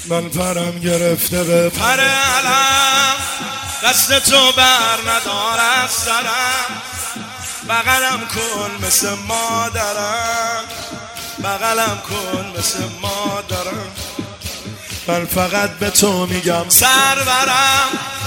من پرم گرفته به پر علم، دست تو بر ندار از سرم. بغلم کن مثل مادرم، بغلم کن مثل مادرم. من فقط به تو میگم سرورم،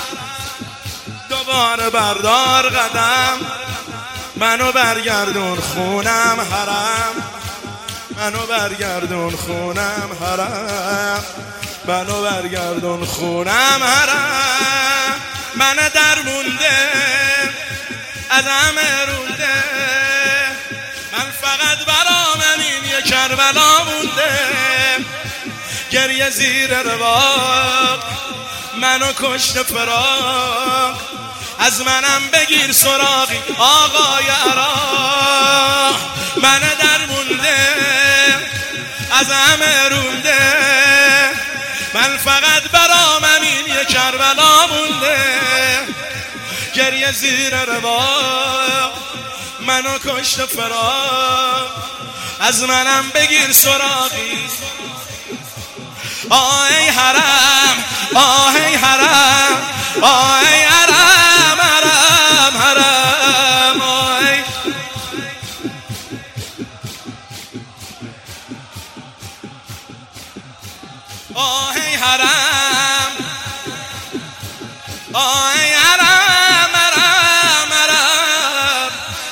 دوباره بردار قدم. منو برگردون خونم حرم، منو برگردون خونم حرم، منو برگردون خونم حرم. من در مونده از همه رونده، من فقط برام این یک کربلا مونده. گریه زیر رواق منو کشت فراق، از منم بگیر سراغی آقای عراق. من در مونده از همه رونده، من فقط برام این یک کربلا مونده. گریه زیر رواق منو کشت فراق، از منم بگیر سراغی. آی حرم، آی حرم، آی حرم، حرم، حرم، آی. آی حرم، آی حرم، حرم، حرم.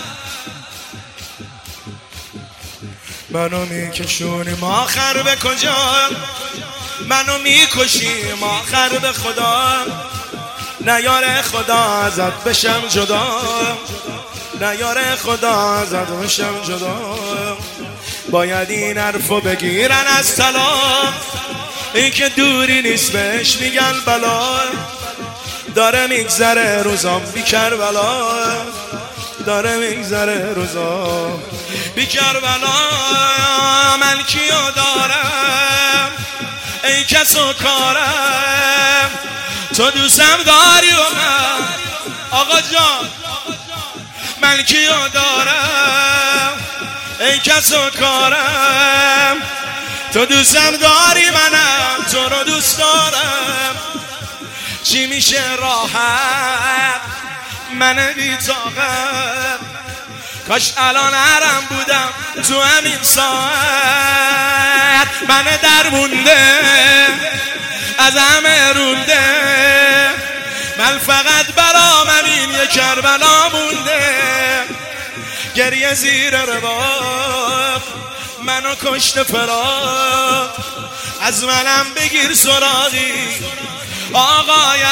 منو میکشونیم آخر به کجا؟ منو میکشیم آخر به خدا. نیاره خدا ازت بشم جدا، نیاره خدا ازت بشم جدا. باید این حرفو بگیرن از طلاق، این که دوری نیست بهش میگن بلا. داره میگذره روزام بی کربلا، داره میگذره روزام بی کربلا. من کیو دارم ای کس و کارم، تو دوستم داری و من آقا جان. من کیو دارم ای کس و کارم، تو دوستم داری منم تو رو دوست دارم. چی میشه راحت من بی طاقت، کاش الان حرم بودم تو همین ساعت. من در مونده از همه رونده، من فقط برام این یک کربلا مونده. گریه زیر رواق منو کشت فراق، از منم بگیر سراغی آقای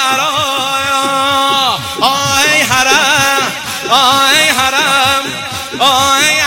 عراق. آی حرم، آی حرم، آی